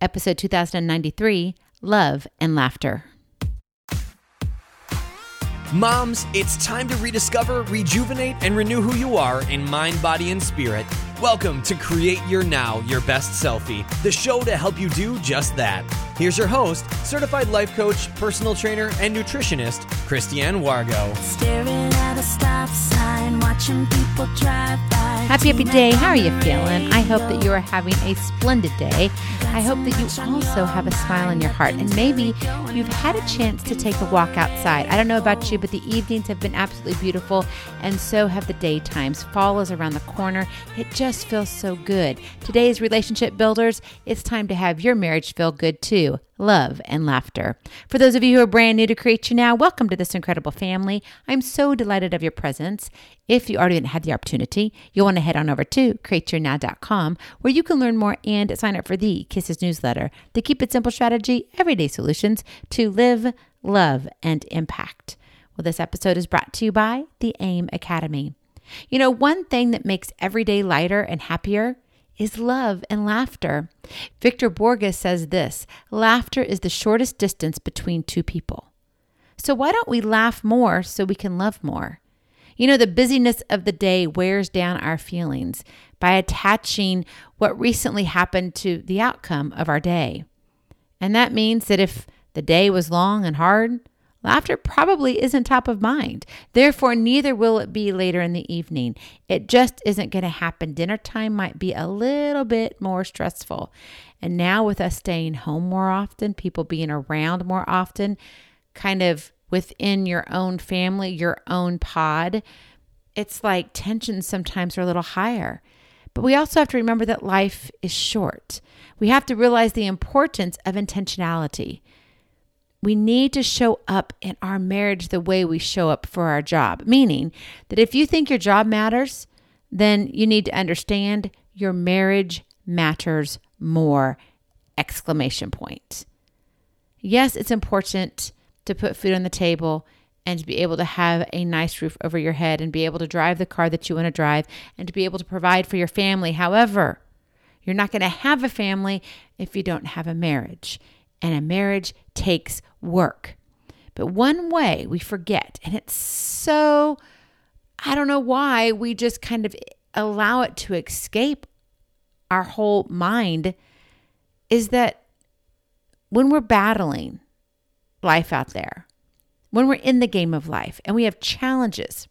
episode 2093, Love and Laughter. Moms, it's time to rediscover, rejuvenate, and renew who you are in mind, body, and spirit. Welcome to Create Your Now, Your Best Selfie, the show to help you do just that. Here's your host, certified life coach, personal trainer, and nutritionist, Christiane Wargo. Staring at a stop sign, watching people drive by. Happy day. How are you feeling? I hope that you are having a splendid day. I hope that you also have a smile in your heart, and maybe you've had a chance to take a walk outside. I don't know about you, but the evenings have been absolutely beautiful, and so have the daytimes. Fall is around the corner. It just feels so good. Today's Relationship Builders, it's time to have your marriage feel good too. Love and laughter. For those of you who are brand new to Create Your Now, welcome to this incredible family. I'm so delighted of your presence. If you already didn't have the opportunity, you'll want to head on over to createyournow.com, where you can learn more and sign up for the Kisses newsletter, the Keep It Simple strategy, everyday solutions to live, love, and impact. Well, this episode is brought to you by the AIM Academy. You know, one thing that makes every day lighter and happier is love and laughter. Victor Borges says this: laughter is the shortest distance between two people. So why don't we laugh more so we can love more? You know, the busyness of the day wears down our feelings by attaching what recently happened to the outcome of our day. And that means that if the day was long and hard, laughter probably isn't top of mind. Therefore, neither will it be later in the evening. It just isn't going to happen. Dinner time might be a little bit more stressful. And now with us staying home more often, people being around more often, kind of within your own family, your own pod, it's like tensions sometimes are a little higher. But we also have to remember that life is short. We have to realize the importance of intentionality. We need to show up in our marriage the way we show up for our job, meaning that if you think your job matters, then you need to understand your marriage matters more, ! Yes, it's important to put food on the table and to be able to have a nice roof over your head and be able to drive the car that you want to drive and to be able to provide for your family. However, you're not going to have a family if you don't have a marriage. And a marriage takes work. But one way we forget, and it's so, I don't know why, we just kind of allow it to escape our whole mind, is that when we're battling life out there, when we're in the game of life and we have challenges,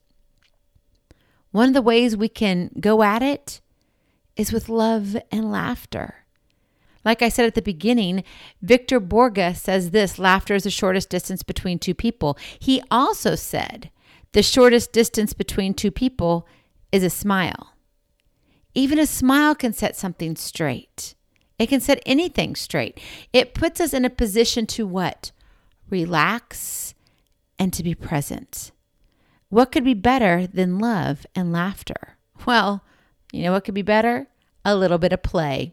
one of the ways we can go at it is with love and laughter. Like I said at the beginning, Victor Borges says this: laughter is the shortest distance between two people. He also said the shortest distance between two people is a smile. Even a smile can set something straight. It can set anything straight. It puts us in a position to what? Relax and to be present. What could be better than love and laughter? Well, you know what could be better? A little bit of play.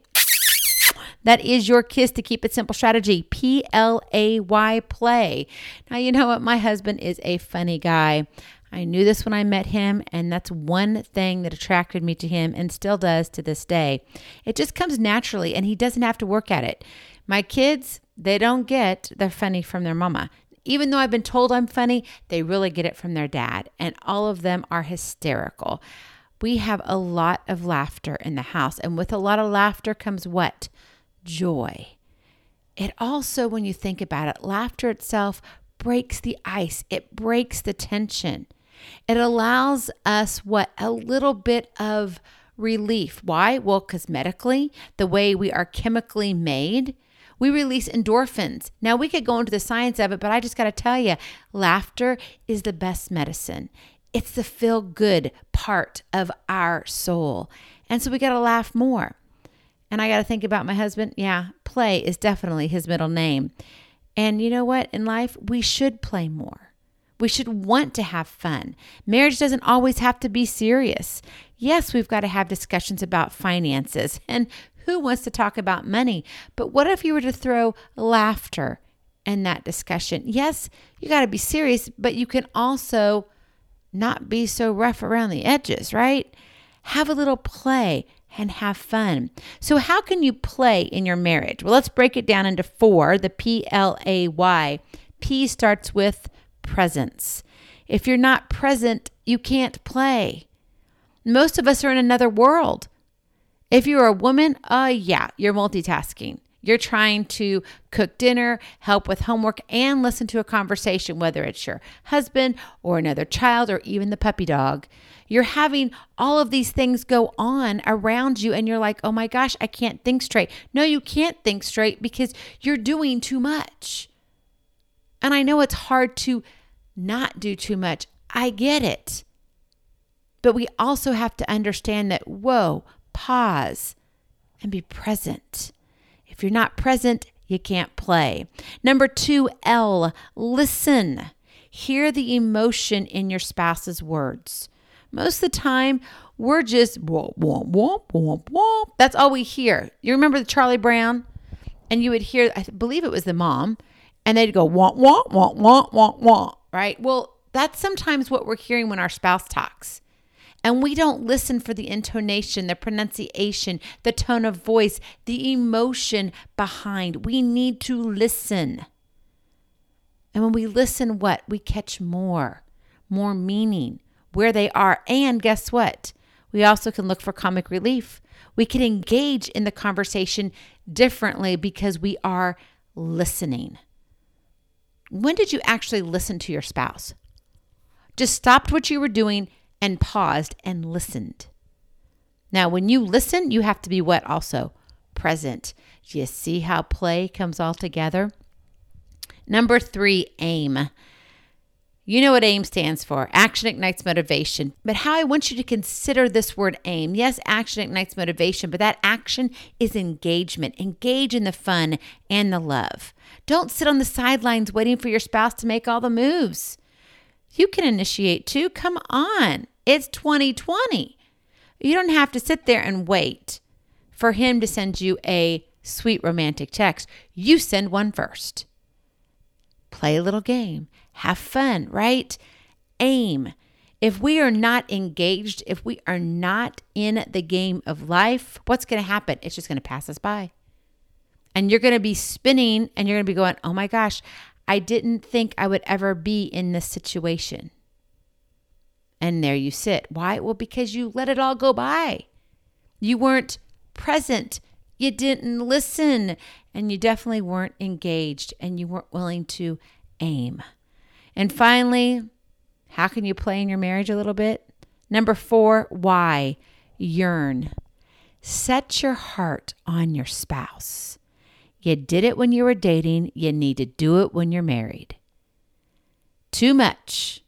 That is your Kiss to Keep It Simple strategy, P-L-A-Y, play. Now, you know what? My husband is a funny guy. I knew this when I met him, and that's one thing that attracted me to him and still does to this day. It just comes naturally, and he doesn't have to work at it. My kids, they don't get the funny from their mama. Even though I've been told I'm funny, they really get it from their dad, and all of them are hysterical. We have a lot of laughter in the house, and with a lot of laughter comes what? Joy. It also, when you think about it, laughter itself breaks the ice. It breaks the tension. It allows us a little bit of relief. Why? Well, cosmetically, the way we are chemically made, we release endorphins. Now, we could go into the science of it, but I just got to tell you, laughter is the best medicine. It's the feel-good part of our soul. And so we got to laugh more. And I got to think about my husband. Yeah, play is definitely his middle name. And you know what? In life, we should play more. We should want to have fun. Marriage doesn't always have to be serious. Yes, we've got to have discussions about finances. And who wants to talk about money? But what if you were to throw laughter in that discussion? Yes, you got to be serious, but you can also not be so rough around the edges, right? Have a little play. and have fun. So how can you play in your marriage? Well, let's break it down into 4, the PLAY. P starts with presence. If you're not present, you can't play. Most of us are in another world. If you're a woman, you're multitasking. You're trying to cook dinner, help with homework, and listen to a conversation, whether it's your husband or another child or even the puppy dog. You're having all of these things go on around you, and you're like, oh my gosh, I can't think straight. No, you can't think straight because you're doing too much. And I know it's hard to not do too much. I get it. But we also have to understand that, pause and be present. If you're not present, you can't play. Number 2, L, listen. Hear the emotion in your spouse's words. Most of the time, we're just womp, womp, womp, womp, womp. That's all we hear. You remember the Charlie Brown? And you would hear, I believe it was the mom, and they'd go womp, womp, womp, womp, womp, womp, right? Well, that's sometimes what we're hearing when our spouse talks. And we don't listen for the intonation, the pronunciation, the tone of voice, the emotion behind. We need to listen. And when we listen, we catch more meaning, where they are. And guess what? We also can look for comic relief. We can engage in the conversation differently because we are listening. When did you actually listen to your spouse? Just stopped what you were doing and paused and listened. Now, when you listen, you have to be what also? Present. Do you see how play comes all together? Number 3, AIM. You know what AIM stands for. Action ignites motivation. But how I want you to consider this word AIM. Yes, action ignites motivation, but that action is engagement. Engage in the fun and the love. Don't sit on the sidelines waiting for your spouse to make all the moves. You can initiate too. Come on. It's 2020. You don't have to sit there and wait for him to send you a sweet romantic text. You send one first. Play a little game. Have fun, right? AIM. If we are not engaged, if we are not in the game of life, what's going to happen? It's just going to pass us by. And you're going to be spinning and you're going to be going, oh my gosh, I didn't think I would ever be in this situation. And there you sit. Why? Well, because you let it all go by. You weren't present. You didn't listen. And you definitely weren't engaged. And you weren't willing to aim. And finally, how can you play in your marriage a little bit? Number 4, why? Yearn. Set your heart on your spouse. You did it when you were dating. You need to do it when you're married. Too much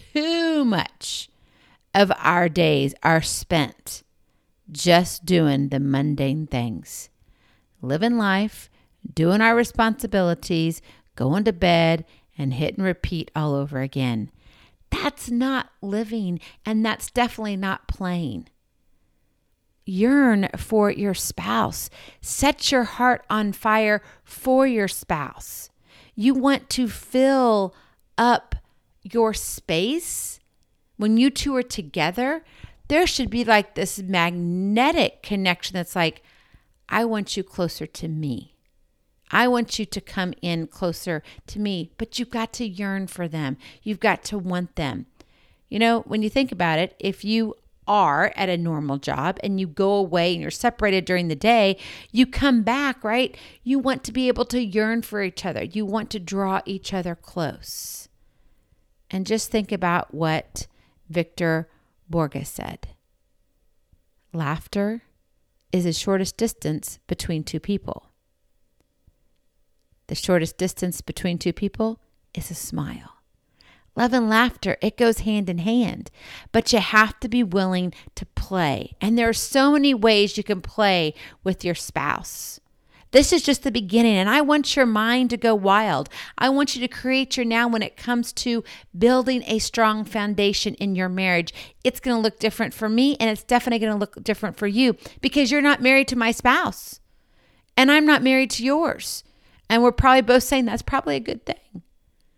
of our days are spent just doing the mundane things. Living life, doing our responsibilities, going to bed, and hit and repeat all over again. That's not living, and that's definitely not playing. Yearn for your spouse. Set your heart on fire for your spouse. You want to fill up your space. When you two are together, there should be like this magnetic connection that's like, I want you closer to me. I want you to come in closer to me, but you've got to yearn for them. You've got to want them. You know, when you think about it, if you are at a normal job and you go away and you're separated during the day, you come back, right? You want to be able to yearn for each other. You want to draw each other close. And just think about what Victor Borges said. Laughter is the shortest distance between two people. The shortest distance between two people is a smile. Love and laughter, it goes hand in hand, but you have to be willing to play. And there are so many ways you can play with your spouse. This is just the beginning, and I want your mind to go wild. I want you to create your now when it comes to building a strong foundation in your marriage. It's going to look different for me, and it's definitely going to look different for you because you're not married to my spouse, and I'm not married to yours. And we're probably both saying that's probably a good thing.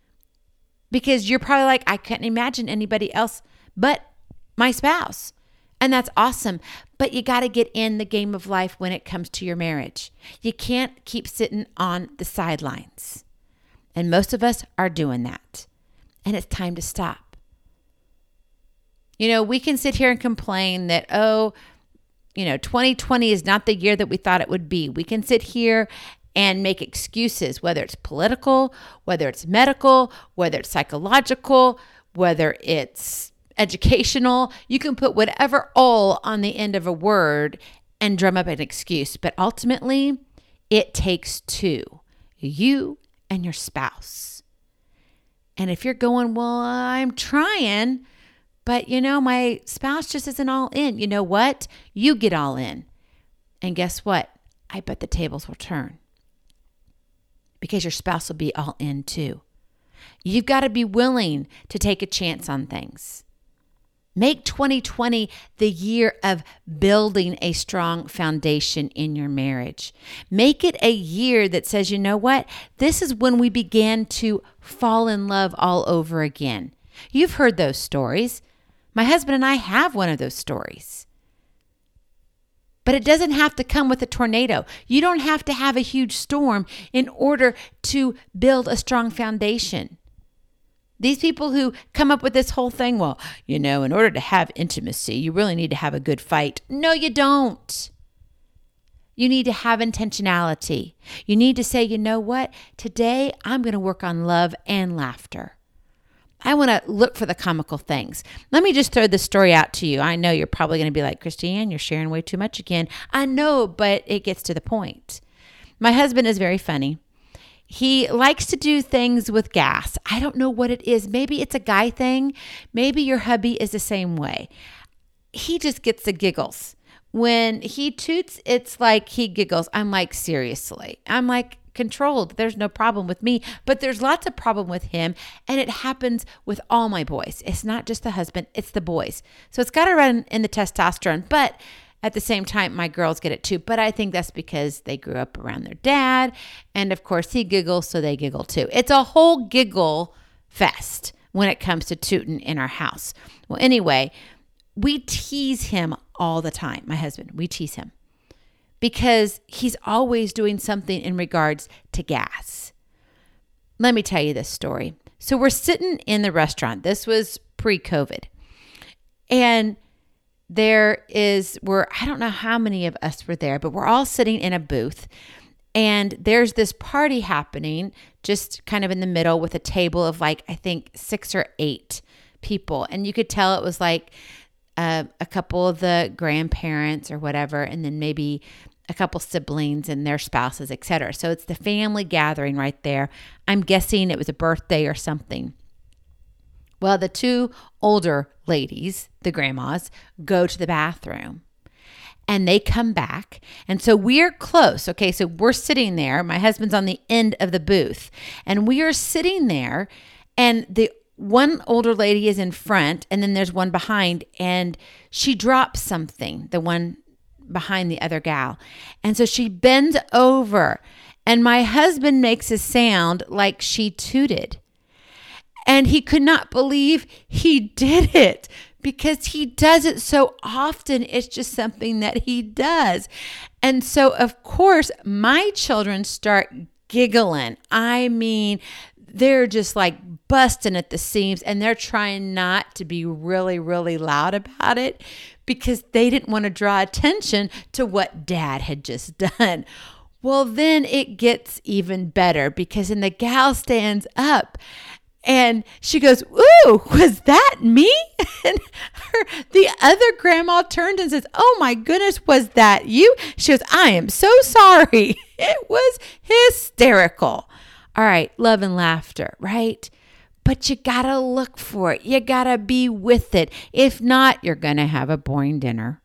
Because you're probably like, I couldn't imagine anybody else but my spouse. And that's awesome. But you got to get in the game of life when it comes to your marriage. You can't keep sitting on the sidelines. And most of us are doing that. And it's time to stop. We can sit here and complain that, 2020 is not the year that we thought it would be. We can sit here and make excuses, whether it's political, whether it's medical, whether it's psychological, whether it's educational. You can put whatever "all" on the end of a word and drum up an excuse. But ultimately, it takes two, you and your spouse. And if you're going, well, I'm trying, but my spouse just isn't all in. You know what? You get all in. And guess what? I bet the tables will turn. Because your spouse will be all in too. You've got to be willing to take a chance on things. Make 2020 the year of building a strong foundation in your marriage. Make it a year that says, you know what? This is when we began to fall in love all over again. You've heard those stories. My husband and I have one of those stories. But it doesn't have to come with a tornado. You don't have to have a huge storm in order to build a strong foundation. These people who come up with this whole thing, well, in order to have intimacy, you really need to have a good fight. No, you don't. You need to have intentionality. You need to say, you know what? Today, I'm going to work on love and laughter. I want to look for the comical things. Let me just throw this story out to you. I know you're probably going to be like, Christiane, you're sharing way too much again. I know, but it gets to the point. My husband is very funny. He likes to do things with gas. I don't know what it is. Maybe it's a guy thing. Maybe your hubby is the same way. He just gets the giggles. When he toots, it's like he giggles. I'm like, seriously. I'm like, controlled. There's no problem with me, but there's lots of problem with him. And it happens with all my boys. It's not just the husband, it's the boys. So it's got to run in the testosterone, but at the same time, my girls get it too. But I think that's because they grew up around their dad. And of course he giggles, so they giggle too. It's a whole giggle fest when it comes to tooting in our house. Well, anyway, we tease him all the time. My husband, we tease him. Because he's always doing something in regards to gas. Let me tell you this story. So we're sitting in the restaurant. This was pre-COVID. And I don't know how many of us were there, but we're all sitting in a booth. And there's this party happening just kind of in the middle with a table of I think 6 or 8 people. And you could tell it was a couple of the grandparents or whatever, and then maybe a couple siblings and their spouses, etc. So it's the family gathering right there. I'm guessing it was a birthday or something. Well, the 2 older ladies, the grandmas, go to the bathroom and they come back. And so we're close. Okay, so we're sitting there. My husband's on the end of the booth and we are sitting there, and the one older lady is in front and then there's one behind, and she drops something, the one behind the other gal. And so she bends over and my husband makes a sound like she tooted. And he could not believe he did it because he does it so often. It's just something that he does. And so, of course, my children start giggling. I mean, they're just busting at the seams, and they're trying not to be really, really loud about it because they didn't want to draw attention to what Dad had just done. Well, then it gets even better because then the gal stands up and she goes, "Ooh, was that me?" And the other grandma turned and says, "Oh my goodness, was that you?" She goes, "I am so sorry." It was hysterical. All right, love and laughter, right? But you got to look for it. You got to be with it. If not, you're going to have a boring dinner.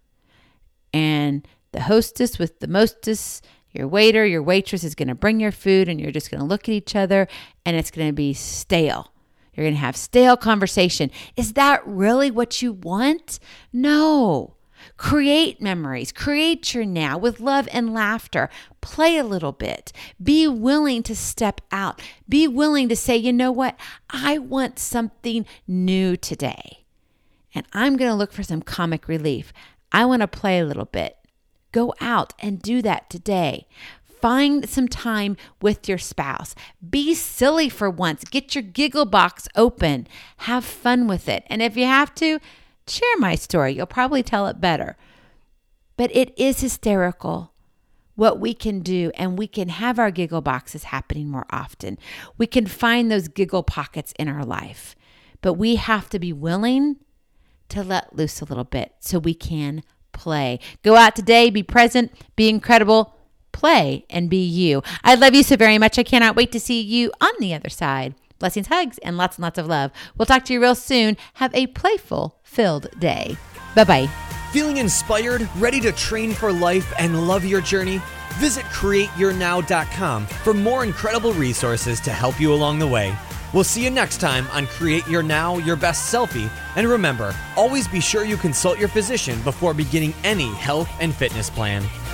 And the hostess with the mostess, your waiter, your waitress is going to bring your food, and you're just going to look at each other, and it's going to be stale. You're going to have stale conversation. Is that really what you want? No. Create memories. Create your now with love and laughter. Play a little bit. Be willing to step out. Be willing to say, you know what? I want something new today. and I'm going to look for some comic relief. I want to play a little bit. Go out and do that today. Find some time with your spouse. Be silly for once. Get your giggle box open. Have fun with it. And if you have to, share my story. You'll probably tell it better. But it is hysterical what we can do, and we can have our giggle boxes happening more often. We can find those giggle pockets in our life. But we have to be willing to let loose a little bit so we can play. Go out today, be present, be incredible, play, and be you. I love you so very much. I cannot wait to see you on the other side. Blessings, hugs, and lots of love. We'll talk to you real soon. Have a playful, filled day. Bye-bye. Feeling inspired, ready to train for life, and love your journey? Visit CreateYourNow.com for more incredible resources to help you along the way. We'll see you next time on Create Your Now, Your Best Selfie. And remember, always be sure you consult your physician before beginning any health and fitness plan.